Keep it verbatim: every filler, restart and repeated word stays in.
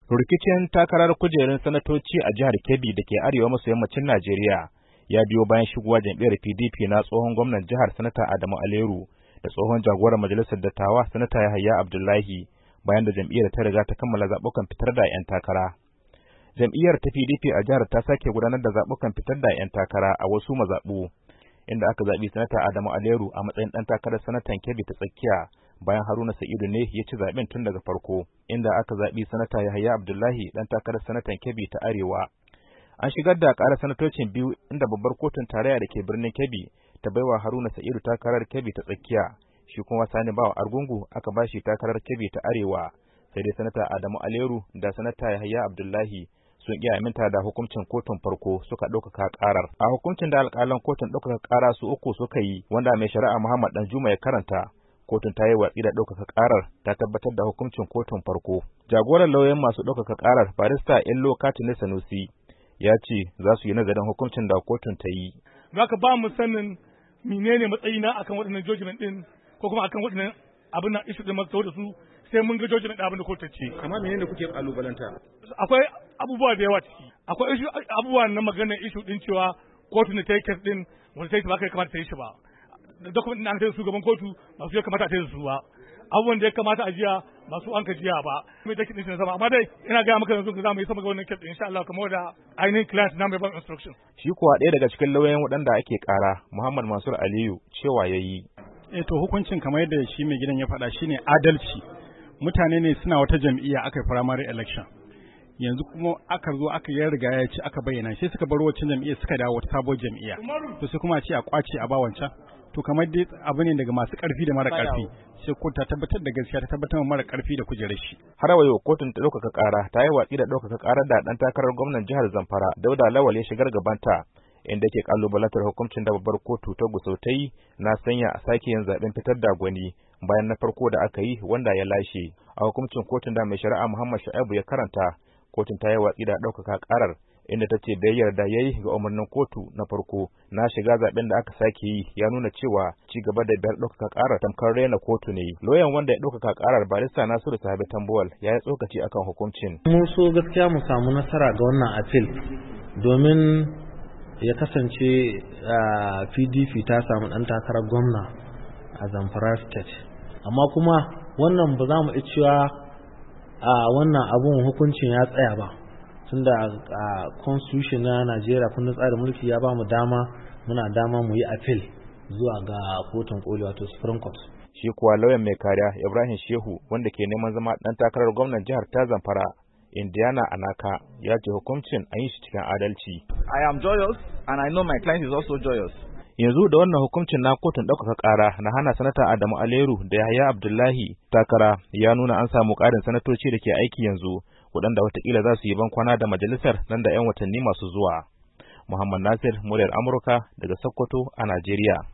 Rikicin takarar kujerun sanatoci a jihar Kebbi da ke arewa maso yammacin Najeriya ya biyo bayan shigowa jam'iyyar P D P na tsohon gwamnan jihar Sanata Adamu Aleru da tsohon jagoran majalisar dattawa Sanata Yahaya Abdullahi bayan da jam'iyyar ta riga ta kammala zaɓukan fitar da 'yan takara. Jam'iyyar ta P D P a jihar ta sake gudanar da zaɓukan fitar da 'yan takara a wasu mazaɓu, inda aka zaɓi Sanata Adamu Aleru a matsayin ɗan takarar sanatan Kebbi ta tsakiya bayan Haruna Sa'idu ne ya ci zaɓen tun daga farko, inda aka zaɓi Sanata Yahaya Abdullahi ɗan takarar sanatan Kebbi ta Arewa. An shigar da ƙarar sanatocin biyu inda babbar kotun tarayya da ke birnin Kebbi ta baiwa Haruna Sa'idu takarar Kebbi ta tsakiya, shi kuma Sani Bawa Argungu aka bashi takarar Kebbi ta Arewa. Sai dai Sanata Adamu Aleru da Sanata Yahaya Abdullahi sun iya aminta da hukuncin kotun farko suka ɗaukaka ƙarar. A hukuncin da alƙalan kotun ɗaukaka ƙara su uku suka yi, wanda mai shari'a Muhammad Danjuma ya karanta, kotun ta yi watsi da ɗaukaka ƙarar ta tabbatar da hukuncin kotun farko. Jagoran lauyan masu ɗaukaka ƙarar barista Ello Katine Sanusi ya ce za su yi nazarin hukuncin da kotun ta yi. Za ka ba mu sanin menene matsayina akan waɗannan judgment ɗin ko kuma akan waɗannan abin na issue ɗin masu da su sai mun ga judgment ɗin abin da kotun ce. Amma menene kuke kalubalanta? Akwai abubuwa da yawa ciki. Akwai abubuwa na maganar issue ɗin cewa kotun da ta yi kes ɗin wanda ta yi ba kai kamata ta yi shi ba. Dokumentin da an kai su gaban kotu ba su ya kamata a kai su ba, abubuwan da ya kamata a jiya ba su an ka jiya ba, mai take din sama. Amma dai ina ga maka yanzu za mu yi sama ga wannan kes insha Allah kamar da ainihin client na mai ban instruction. Shi kuwa ɗaya daga cikin lauyoyin waɗanda ake ƙara, Muhammad Mansur Aliyu, cewa yayi eh to hukuncin kamar yadda shi mai gidan ya faɗa shine adalci. Mutane ne suna wata jam'iyya aka yi primary election, yanzu kuma aka zo aka yi riga ya ci aka bayyana sai suka bar wacce jam'iyya suka dawo wata sabuwar jam'iyya, to sai kuma a ce a kwace a ba wancan. To kamar dai abu ne daga masu ƙarfi da mara ƙarfi, sai kotu ta tabbatar da gaskiya, ta tabbatar mara ƙarfi da kujerar shi. Har wayo kotun ta ɗaukaka ƙara ta yi watsi da ɗaukaka ƙarar da ɗan takarar gwamnan jihar Zamfara Dauda Lawal ya shigar gabanta, inda ke kalubalantar hukuncin da babbar kotu ta Gusau ta yi na sanya a sake yin zaɓen fitar da gwani bayan na farko da aka yi wanda ya lashe. A hukuncin kotun da mai shari'a Muhammad Shu'aibu ya karanta, kotun ta yi watsi da ɗaukaka ƙarar, inda ta ce biyayyar da ya yi ga umarnin kotu na farko na shiga zaben da aka sake yi ya nuna cewa ci gaba da biyar ɗaukaka ƙarar tamkar rena kotu ne. Loyan wanda ya ɗaukaka ƙarar barista Nasiru Sahabi Tambuwal ya yi tsokaci akan hukuncin. Mun so gaskiya mu samu nasara ga wannan appeal domin ya kasance P D P ta samu ɗan takarar gwamna a Zamfara State, amma kuma wannan ba za mu iya cewa a wannan abun hukuncin ya tsaya ba, tunda a constitution na Najeriya kundin tsarin mulki ya ba mu dama muna dama mu yi appeal zuwa ga kotun koli wato Supreme Court. Shi kuwa lauyan mai kariya Ibrahim Shehu wanda ke neman zama dan takarar gwamnan jihar ta Zamfara Indiana Anaka ya ce hukuncin an yi shi cikin adalci. I am joyous and I know my client is also joyous. Yanzu da wannan hukuncin na kotun ɗaukaka ƙara na hana sanata Adamu Aleru da Yahaya Abdullahi takara ya nuna an samu ƙarin sanatoci da ke aiki yanzu, waɗanda watakila za su yi bankwana da majalisar nan da 'yan watanni masu zuwa. Muhammad Nasir, muryar Amurka daga Sokoto a Najeriya.